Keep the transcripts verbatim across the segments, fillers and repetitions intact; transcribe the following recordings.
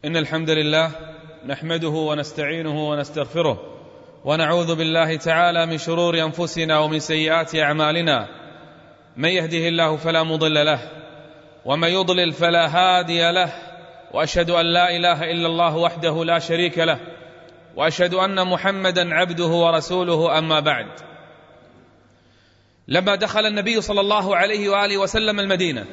إن الحمد لله نحمده ونستعينه ونستغفره ونعوذ بالله تعالى من شرور أنفسنا ومن سيئات أعمالنا. من يهده الله فلا مضل له ومن يضلل فلا هادي له، وأشهد أن لا إله إلا الله وحده لا شريك له، وأشهد أن محمدا عبده ورسوله. أما بعد، لما دخل النبي صلى الله عليه وآله وسلم المدينة،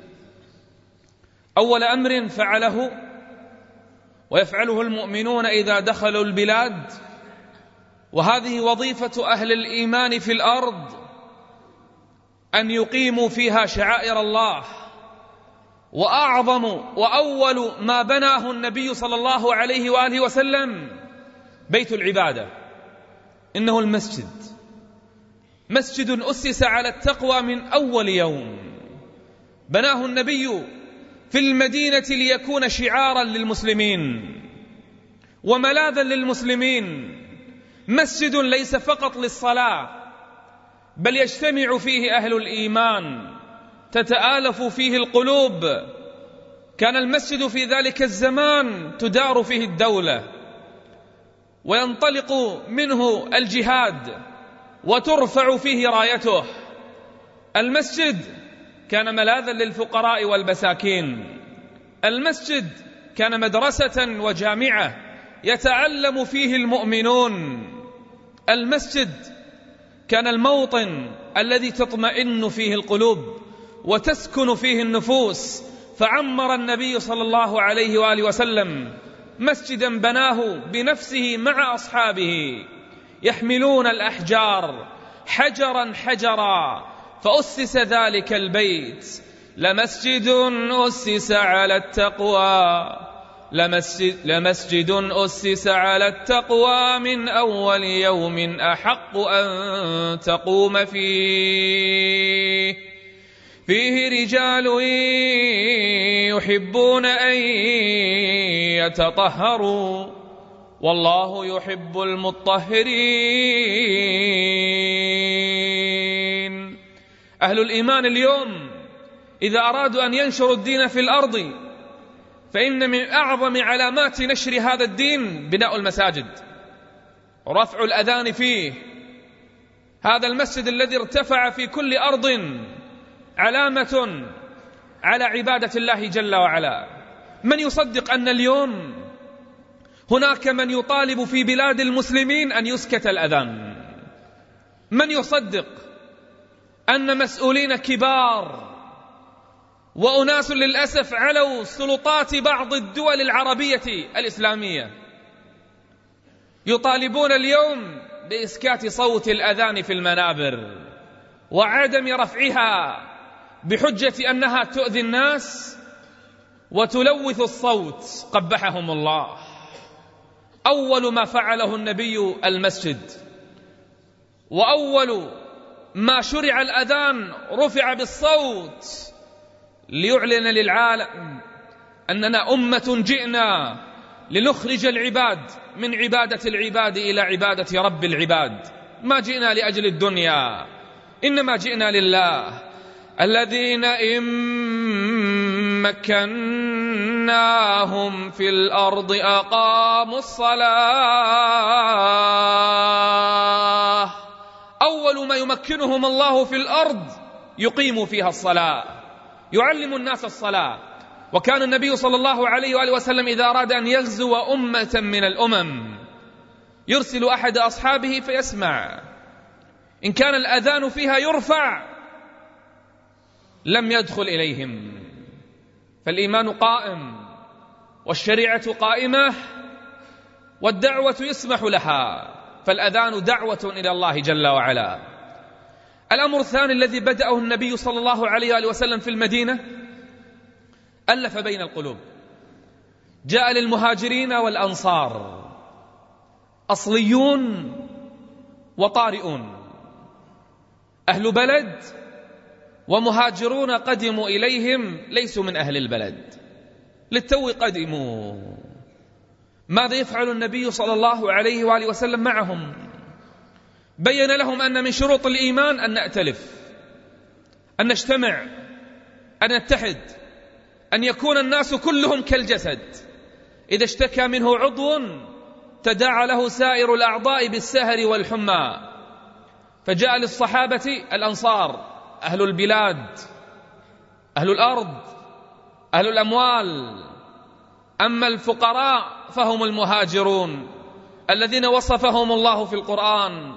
أول أمر فعله ويفعله المؤمنون إذا دخلوا البلاد، وهذه وظيفة أهل الإيمان في الأرض، أن يقيموا فيها شعائر الله. وأعظم وأول ما بناه النبي صلى الله عليه وآله وسلم بيت العبادة، إنه المسجد، مسجد أسس على التقوى من أول يوم. بناه النبي في المدينة ليكون شعارا للمسلمين وملاذا للمسلمين، مسجد ليس فقط للصلاة، بل يجتمع فيه أهل الإيمان، تتآلف فيه القلوب. كان المسجد في ذلك الزمان تدار فيه الدولة، وينطلق منه الجهاد، وترفع فيه رايته. المسجد كان ملاذا للفقراء والمساكين، المسجد كان مدرسة وجامعة يتعلم فيه المؤمنون، المسجد كان الموطن الذي تطمئن فيه القلوب وتسكن فيه النفوس. فعمر النبي صلى الله عليه وآله وسلم مسجدا بناه بنفسه مع أصحابه، يحملون الأحجار حجرا حجرا، فأسس ذلك البيت لمسجد أسس على التقوى، لمسجد, لمسجد أسس على التقوى من أول يوم أحق أن تقوم فيه، فيه رجال يحبون أن يتطهروا والله يحب المطهرين. أهل الإيمان اليوم إذا أرادوا أن ينشروا الدين في الأرض، فإن من أعظم علامات نشر هذا الدين بناء المساجد، رفع الأذان فيه. هذا المسجد الذي ارتفع في كل أرض علامة على عبادة الله جل وعلا. من يصدق أن اليوم هناك من يطالب في بلاد المسلمين أن يسكت الأذان؟ من يصدق أن مسؤولين كبار وأناس للأسف علوا سلطات بعض الدول العربية الإسلامية يطالبون اليوم بإسكات صوت الأذان في المنابر وعدم رفعها بحجة أنها تؤذي الناس وتلوث الصوت؟ قبحهم الله. أول ما فعله النبي المسجد، وأول ما شرع الأذان رفع بالصوت ليعلن للعالم أننا أمة جئنا لنخرج العباد من عبادة العباد إلى عبادة رب العباد. ما جئنا لأجل الدنيا، إنما جئنا لله. الذين إن مكناهم في الأرض أقاموا الصلاة. أول ما يمكنهم الله في الأرض يقيم فيها الصلاة، يعلم الناس الصلاة. وكان النبي صلى الله عليه وآله وسلم إذا أراد أن يغزو أمة من الأمم يرسل أحد أصحابه فيسمع، إن كان الأذان فيها يرفع لم يدخل إليهم. فالإيمان قائم والشريعة قائمة والدعوة يسمح لها، فالأذان دعوة إلى الله جل وعلا. الأمر الثاني الذي بدأه النبي صلى الله عليه وآله وسلم في المدينة، ألف بين القلوب. جاء للمهاجرين والأنصار، أصليون وطارئون، أهل بلد ومهاجرون قدموا إليهم ليسوا من أهل البلد، للتو قدموا. ماذا يفعل النبي صلى الله عليه وآله وسلم معهم؟ بين لهم أن من شروط الإيمان أن نأتلف، أن نجتمع، أن نتحد، أن يكون الناس كلهم كالجسد. إذا اشتكى منه عضو تداعى له سائر الأعضاء بالسهر والحمى. فجاء للصحابة الأنصار، أهل البلاد، أهل الأرض، أهل الأموال. أما الفقراء فهم المهاجرون الذين وصفهم الله في القرآن: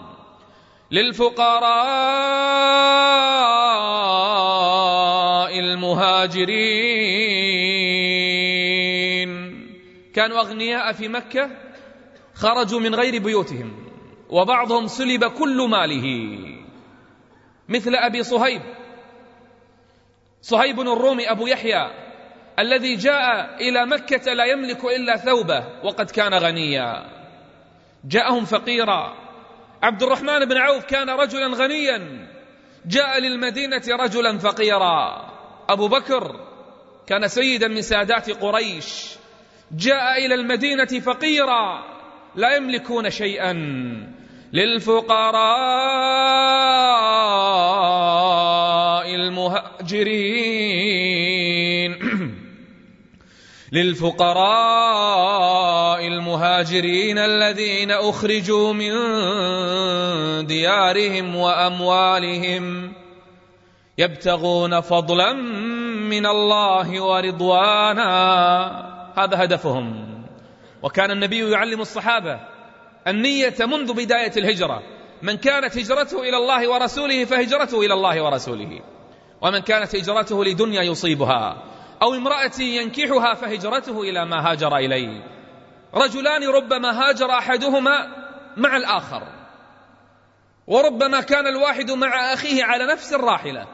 للفقراء المهاجرين. كانوا أغنياء في مكة، خرجوا من غير بيوتهم، وبعضهم سلب كل ماله، مثل أبي صهيب، صهيب الرومي أبو يحيى، الذي جاء إلى مكة لا يملك إلا ثوبه وقد كان غنيا، جاءهم فقيرا. عبد الرحمن بن عوف كان رجلا غنيا، جاء للمدينة رجلا فقيرا. أبو بكر كان سيدا من سادات قريش، جاء إلى المدينة فقيرا، لا يملكون شيئا. للفقراء المهاجرين للفقراء المهاجرين الذين أخرجوا من ديارهم وأموالهم يبتغون فضلا من الله ورضوانا. هذا هدفهم. وكان النبي يعلم الصحابة النية منذ بداية الهجرة: من كانت هجرته إلى الله ورسوله فهجرته إلى الله ورسوله، ومن كانت هجرته لدنيا يصيبها أو امرأة ينكحها فهجرته إلى ما هاجر إليه. رجلان ربما هاجر أحدهما مع الآخر، وربما كان الواحد مع أخيه على نفس الراحلة.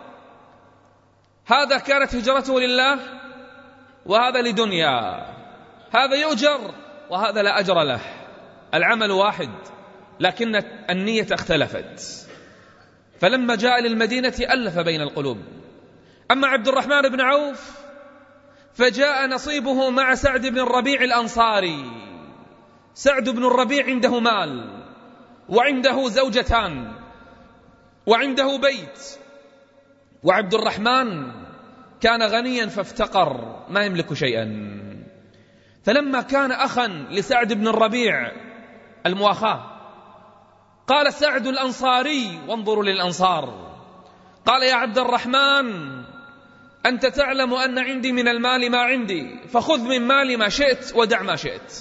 هذا كانت هجرته لله وهذا لدنيا، هذا يؤجر وهذا لا أجر له. العمل واحد لكن النية اختلفت. فلما جاء للمدينة ألف بين القلوب. أما عبد الرحمن بن عوف فجاء نصيبه مع سعد بن الربيع الأنصاري. سعد بن الربيع عنده مال وعنده زوجتان وعنده بيت، وعبد الرحمن كان غنيا فافتقر، ما يملك شيئا. فلما كان أخا لسعد بن الربيع المواخاة، قال سعد الأنصاري، وانظروا للأنصار، قال: يا عبد الرحمن، أنت تعلم أن عندي من المال ما عندي، فخذ من مالي ما شئت ودع ما شئت.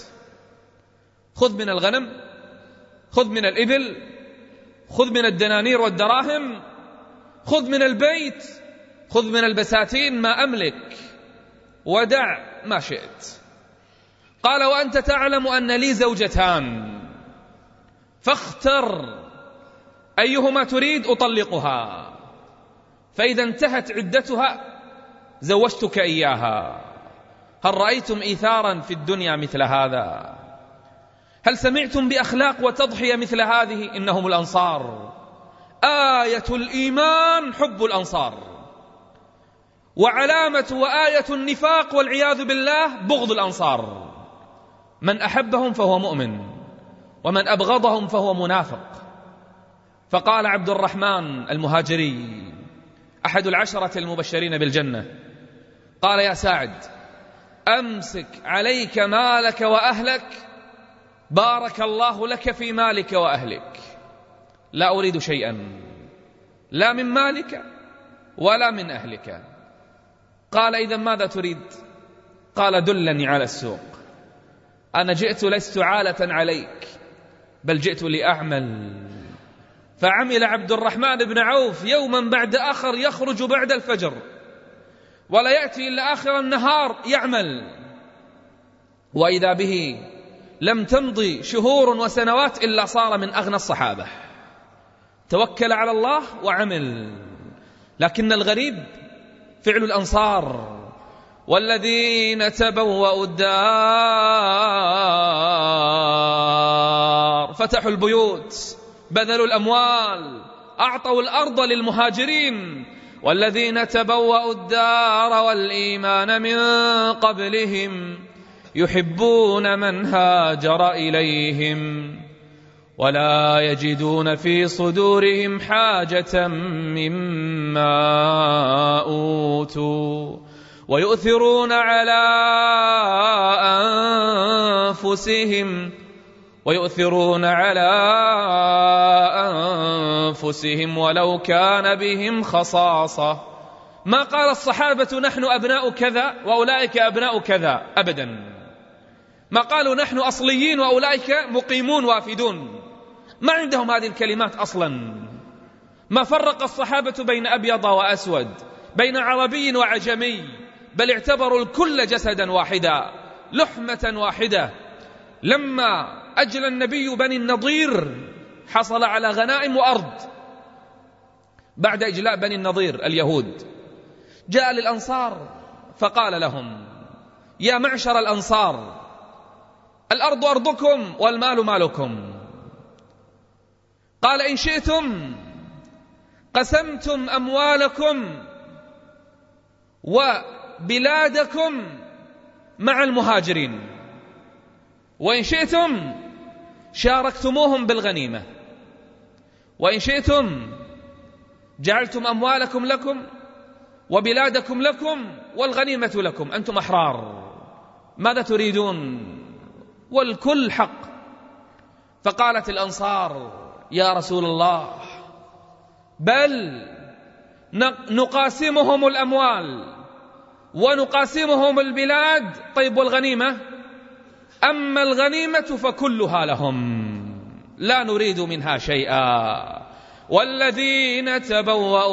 خذ من الغنم، خذ من الإبل، خذ من الدنانير والدراهم، خذ من البيت، خذ من البساتين ما أملك، ودع ما شئت. قال: وأنت تعلم أن لي زوجتان، فاختر أيهما تريد أطلقها، فإذا انتهت عدتها زوجتك إياها. هل رأيتم إيثارا في الدنيا مثل هذا؟ هل سمعتم بأخلاق وتضحية مثل هذه؟ إنهم الأنصار. آية الإيمان حب الأنصار، وعلامة وآية النفاق والعياذ بالله بغض الأنصار. من أحبهم فهو مؤمن، ومن أبغضهم فهو منافق. فقال عبد الرحمن المهاجري أحد العشرة المبشرين بالجنة، قال: يا سعد، أمسك عليك مالك وأهلك، بارك الله لك في مالك وأهلك، لا أريد شيئا لا من مالك ولا من أهلك. قال: إذا ماذا تريد؟ قال: دلني على السوق، أنا جئت لست عالة عليك، بل جئت لأعمل. فعمل عبد الرحمن بن عوف يوما بعد آخر، يخرج بعد الفجر ولا يأتي إلا آخر النهار يعمل، وإذا به لم تمضي شهور وسنوات إلا صار من أغنى الصحابة. توكل على الله وعمل. لكن الغريب فعل الأنصار، والذين تبوأوا الدار فتحوا البيوت، بذلوا الأموال، أعطوا الأرض للمهاجرين. والذين تبوأوا الدار والإيمان من قبلهم يحبون من هاجر إليهم ولا يجدون في صدورهم حاجة مما أوتوا ويؤثرون على أنفسهم ويؤثرون على أنفسهم ولو كان بهم خصاصة. ما قال الصحابة نحن أبناء كذا وأولئك أبناء كذا أبدا، ما قالوا نحن أصليين وأولئك مقيمون وافدون، ما عندهم هذه الكلمات أصلا. ما فرق الصحابة بين أبيض وأسود، بين عربي وعجمي، بل اعتبروا الكل جسدا واحدا، لحمة واحدة. لما أجل النبي بني النضير حصل على غنائم وأرض بعد إجلاء بني النضير اليهود، جاء للأنصار فقال لهم يا معشر الأنصار الأرض أرضكم والمال مالكم. قال إن شئتم قسمتم أموالكم وبلادكم مع المهاجرين، وإن شئتم شاركتموهم بالغنيمة، وإن شئتم جعلتم أموالكم لكم وبلادكم لكم والغنيمة لكم، أنتم أحرار، ماذا تريدون؟ والكل حق. فقالت الأنصار يا رسول الله بل نقاسمهم الأموال ونقاسمهم البلاد، طيب والغنيمة؟ أما الغنيمة فكلها لهم لا نريد منها شيئا. والذين تبوأوا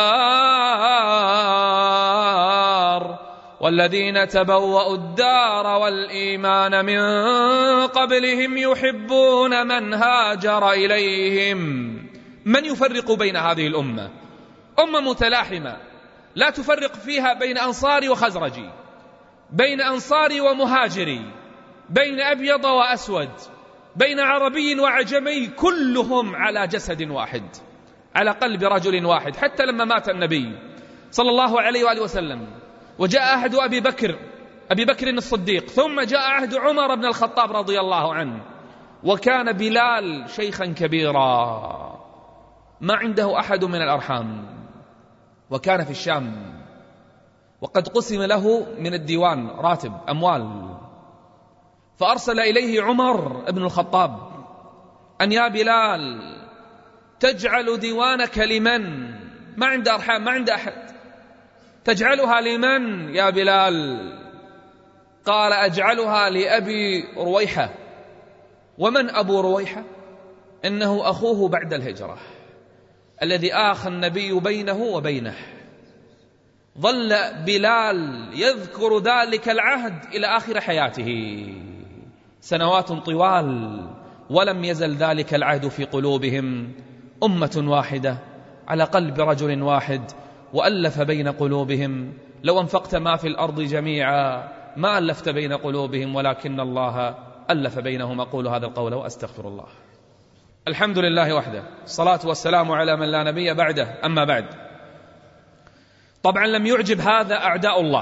الدار والذين تبوأوا الدار والإيمان من قبلهم يحبون من هاجر إليهم. من يفرق بين هذه الأمة؟ أمة متلاحمة لا تفرق فيها بين أنصاري وخزرجي، بين أنصاري ومهاجري، بين أبيض وأسود، بين عربي وعجمي، كلهم على جسد واحد، على قلب رجل واحد. حتى لما مات النبي صلى الله عليه وآله وسلم وجاء عهد أبي بكر أبي بكر الصديق، ثم جاء عهد عمر بن الخطاب رضي الله عنه، وكان بلال شيخا كبيرا ما عنده أحد من الأرحام، وكان في الشام، وقد قسم له من الديوان راتب أموال، فأرسل إليه عمر بن الخطاب أن يا بلال تجعل ديوانك لمن؟ ما عنده أرحام، ما عنده أحد، تجعلها لمن يا بلال؟ قال أجعلها لأبي رويحة. ومن أبو رويحة؟ إنه أخوه بعد الهجرة الذي آخى النبي بينه وبينه. ظل بلال يذكر ذلك العهد إلى آخر حياته سنوات طوال، ولم يزل ذلك العهد في قلوبهم، أمة واحدة على قلب رجل واحد، وألف بين قلوبهم. لو أنفقت ما في الأرض جميعا ما ألفت بين قلوبهم ولكن الله ألف بينهم. أقول هذا القول وأستغفر الله. الحمد لله وحده، الصلاة والسلام على من لا نبي بعده. أما بعد، طبعا لم يعجب هذا أعداء الله،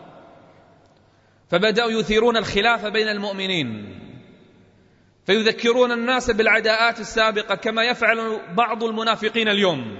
فبدأوا يثيرون الخلاف بين المؤمنين، فيذكرون الناس بالعداءات السابقة كما يفعل بعض المنافقين اليوم.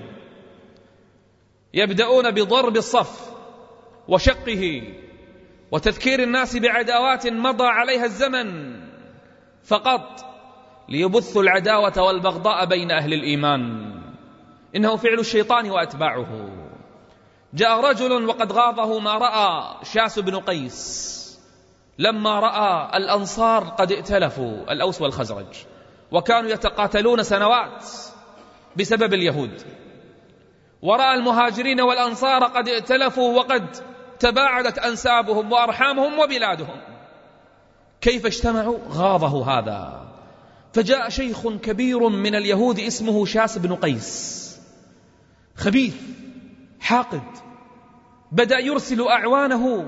يبدأون بضرب الصف وشقه وتذكير الناس بعداوات مضى عليها الزمن فقط ليبثوا العداوة والبغضاء بين أهل الإيمان. إنه فعل الشيطان وأتباعه. جاء رجل وقد غاضه ما رأى شاس بن قيس لما رأى الأنصار قد ائتلفوا، الأوس والخزرج، وكانوا يتقاتلون سنوات بسبب اليهود، ورأى المهاجرين والأنصار قد ائتلفوا وقد تباعدت أنسابهم وأرحامهم وبلادهم، كيف اجتمعوا؟ غاضه هذا. فجاء شيخ كبير من اليهود اسمه شاس بن قيس، خبيث حاقد، بدأ يرسل أعوانه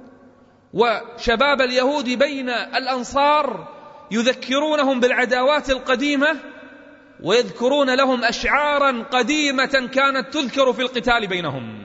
وشباب اليهود بين الأنصار يذكرونهم بالعداوات القديمة، ويذكرون لهم أشعارا قديمة كانت تذكر في القتال بينهم.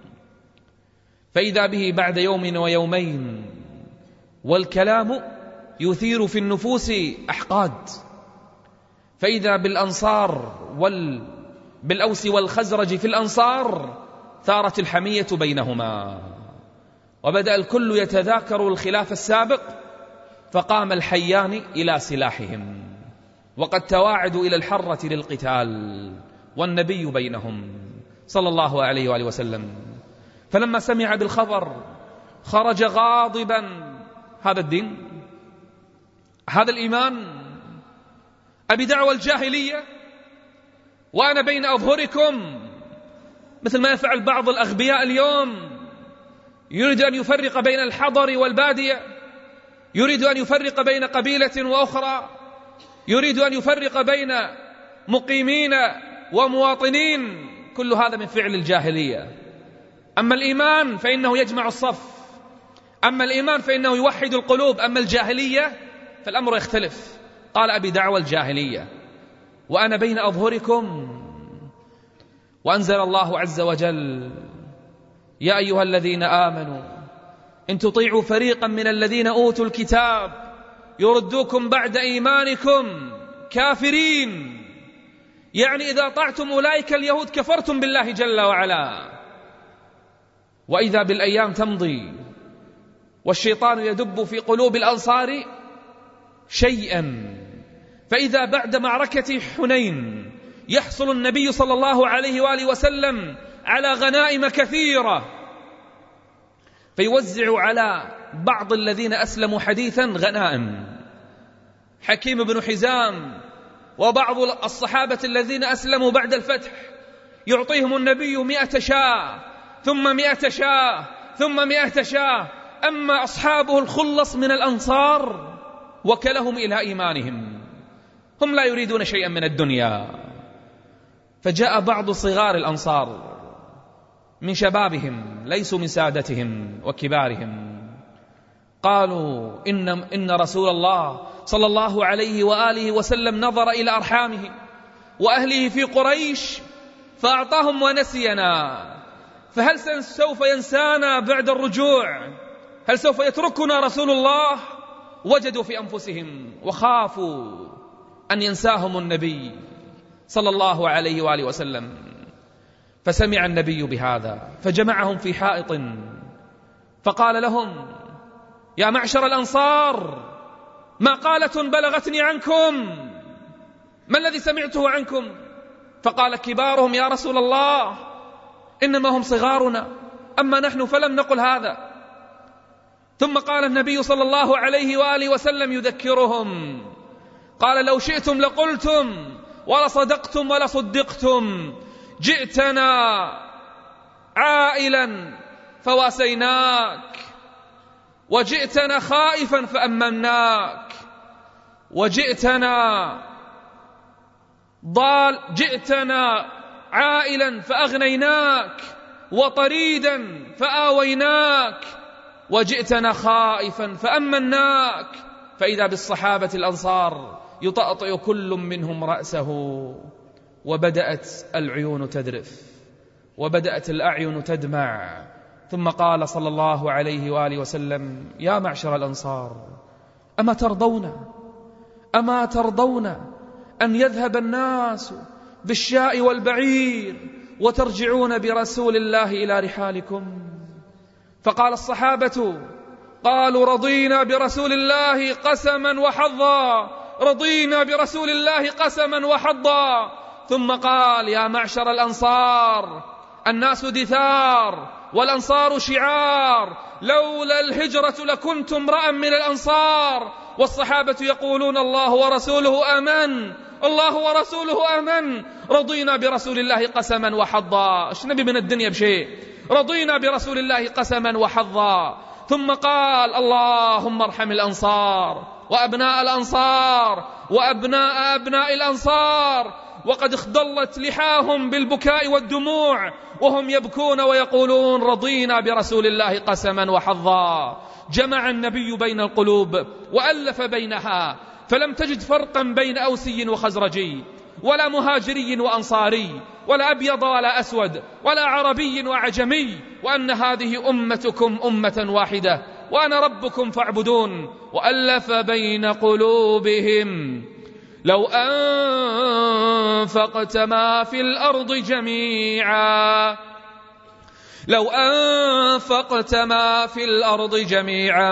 فإذا به بعد يوم ويومين والكلام يثير في النفوس أحقاد، فإذا بالأنصار وال... بالأوس والخزرج في الأنصار ثارت الحمية بينهما، وبدأ الكل يتذاكر الخلاف السابق فقام الحيان إلى سلاحهم وقد تواعدوا إلى الحرة للقتال والنبي بينهم صلى الله عليه وآله وسلم. فلما سمع بالخبر خرج غاضبا. هذا الدين، هذا الإيمان، أبي دعوى الجاهلية وأنا بين أظهركم، مثل ما يفعل بعض الأغبياء اليوم، يريد أن يفرق بين الحضر والبادية، يريد أن يفرق بين قبيلة وأخرى، يريد أن يفرق بين مقيمين ومواطنين. كل هذا من فعل الجاهلية. أما الإيمان فإنه يجمع الصف، أما الإيمان فإنه يوحد القلوب، أما الجاهلية فالأمر يختلف. قال أبي دعوى الجاهلية وأنا بين أظهركم. وأنزل الله عز وجل: يا أيها الذين آمنوا إن تطيعوا فريقا من الذين أوتوا الكتاب يردوكم بعد إيمانكم كافرين. يعني إذا طعتم أولئك اليهود كفرتم بالله جل وعلا. وإذا بالأيام تمضي والشيطان يدب في قلوب الأنصار شيئا، فإذا بعد معركة حنين يحصل النبي صلى الله عليه وآله وسلم على غنائم كثيرة، فيوزع على بعض الذين أسلموا حديثا غنائم. حكيم بن حزام وبعض الصحابة الذين أسلموا بعد الفتح يعطيهم النبي مئة شاة ثم مئة شاة ثم مئة شاة. أما أصحابه الخلص من الأنصار وكلهم إلى إيمانهم، هم لا يريدون شيئا من الدنيا. فجاء بعض صغار الأنصار من شبابهم، ليسوا من سادتهم وكبارهم، قالوا إن, إن رسول الله صلى الله عليه وآله وسلم نظر إلى أرحامه وأهله في قريش فأعطاهم ونسينا، فهل سوف ينسانا بعد الرجوع؟ هل سوف يتركنا رسول الله؟ وجدوا في أنفسهم وخافوا أن ينساهم النبي صلى الله عليه وآله وسلم. فسمع النبي بهذا فجمعهم في حائط فقال لهم: يا معشر الأنصار، مقالة بلغتني عنكم، ما الذي سمعته عنكم؟ فقال كبارهم: يا رسول الله، إنما هم صغارنا، أما نحن فلم نقل هذا. ثم قال النبي صلى الله عليه وآله وسلم يذكرهم، قال: لو شئتم لقلتم ولصدقتم ولصدقتم، جئتنا عائلا فواسيناك، وجئتنا خائفا فأمناك، وجئتنا ضال جئتنا عائلا فأغنيناك، وطريدا فآويناك، وجئتنا خائفا فأمناك. فإذا بالصحابة الأنصار يطأطئ كل منهم رأسه، وبدأت العيون تذرف وبدأت الأعين تدمع. ثم قال صلى الله عليه وآله وسلم: يا معشر الأنصار، أما ترضون أما ترضون أن يذهب الناس بالشاء والبعير وترجعون برسول الله إلى رحالكم؟ فقال الصحابة: قالوا رضينا برسول الله قسما وحظا، رضينا برسول الله قسما وحظا. ثم قال: يا معشر الأنصار، الناس دثار والأنصار شعار، لولا الهجرة لكنت امرأ من الأنصار. والصحابة يقولون: الله ورسوله أمن، الله ورسوله أمن، رضينا برسول الله قسما وحظا. ايش نبي من الدنيا بشيء؟ رضينا برسول الله قسما وحظا. ثم قال: اللهم ارحم الأنصار وأبناء الأنصار وأبناء أبناء الأنصار، وقد اخضلت لحاهم بالبكاء والدموع وهم يبكون ويقولون: رضينا برسول الله قسما وحظا. جمع النبي بين القلوب وألف بينها، فلم تجد فرقا بين أوسي وخزرجي، ولا مهاجري وأنصاري، ولا أبيض ولا أسود، ولا عربي وعجمي، وأن هذه أمتكم أمة واحدة وأنا ربكم فاعبدون. وألف بين قلوبهم لو أنفقت ما في الأرض جميعا لو أنفقت ما في الأرض جميعا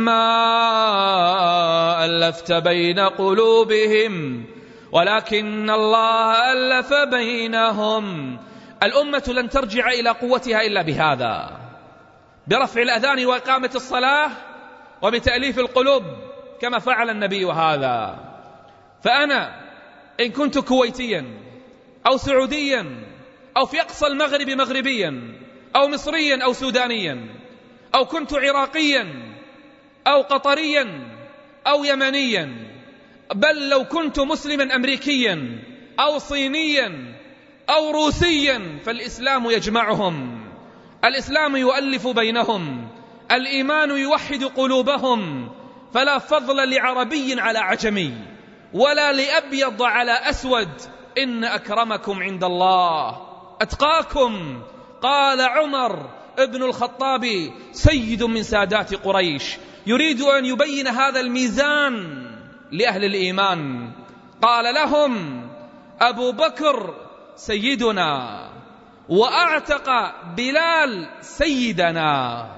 ما ألفت بين قلوبهم ولكن الله ألف بينهم. الأمة لن ترجع إلى قوتها إلا بهذا، برفع الأذان وإقامة الصلاة وبتأليف القلوب كما فعل النبي هذا. فأنا إن كنت كويتيا أو سعوديا أو في أقصى المغرب مغربيا أو مصريا أو سودانيا أو كنت عراقيا أو قطريا أو يمنيا، بل لو كنت مسلما أمريكيا أو صينيا أو روسيا، فالإسلام يجمعهم، الإسلام يؤلف بينهم، الإيمان يوحد قلوبهم. فلا فضل لعربي على عجمي ولا لأبيض على أسود، إن أكرمكم عند الله أتقاكم. قال عمر ابن الخطاب سيد من سادات قريش، يريد أن يبين هذا الميزان لأهل الإيمان. قال لهم أبو بكر سيدنا وأعتق بلال سيدنا.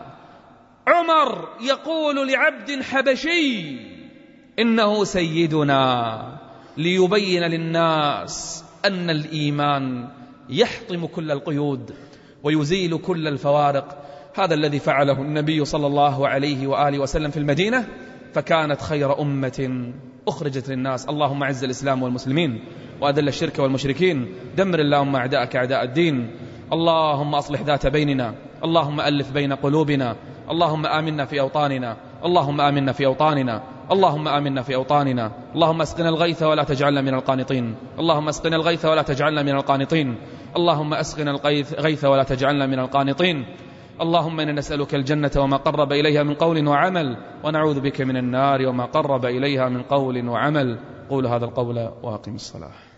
عمر يقول لعبد حبشي إنه سيدنا، ليبين للناس أن الإيمان يحطم كل القيود ويزيل كل الفوارق. هذا الذي فعله النبي صلى الله عليه وآله وسلم في المدينة، فكانت خير أمة أخرجت للناس. اللهم أعز الإسلام والمسلمين وأذل الشرك والمشركين، دمر اللهم أعداءك أعداء الدين. اللهم أصلح ذات بيننا، اللهم ألف بين قلوبنا، اللهم آمنا في أوطاننا، اللهم آمنا في أوطاننا، اللهم آمنا في أوطاننا. اللهم اسقنا الغيث ولا تجعلنا من القانطين، اللهم اسقنا الغيث ولا تجعلنا من القانطين، اللهم اسقنا الغيث ولا تجعلنا من القانطين. اللهم إنا نسألك الجنة وما قرب إليها من قول وعمل، ونعوذ بك من النار وما قرب إليها من قول وعمل. قول هذا القول وأقم الصلاة.